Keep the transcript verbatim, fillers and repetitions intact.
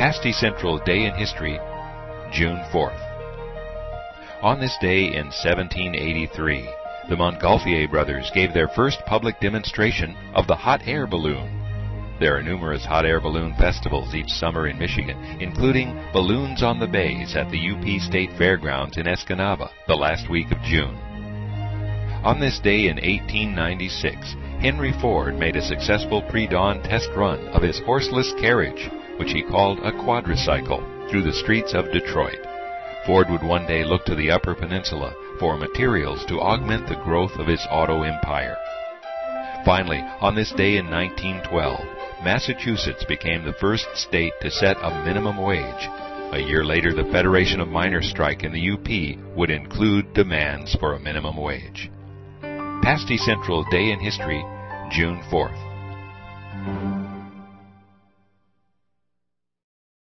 Pasty Central Day in History, June fourth. On this day in seventeen eighty-three, the Montgolfier brothers gave their first public demonstration of the hot air balloon. There are numerous hot air balloon festivals each summer in Michigan, including Balloons on the Bays at the U P State Fairgrounds in Escanaba, the last week of June. On this day in eighteen ninety-six, Henry Ford made a successful pre-dawn test run of his horseless carriage, which he called a quadricycle, through the streets of Detroit. Ford would one day look to the Upper Peninsula for materials to augment the growth of his auto empire. Finally, on this day in nineteen twelve, Massachusetts became the first state to set a minimum wage. A year later, the Federation of Miners strike in the U P would include demands for a minimum wage. Pasty Central Day in History, June fourth.